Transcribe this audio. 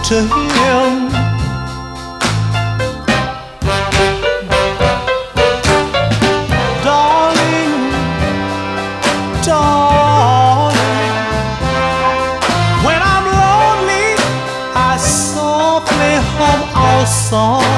to him. Darling, darling, when I'm lonely, I softly hum our song.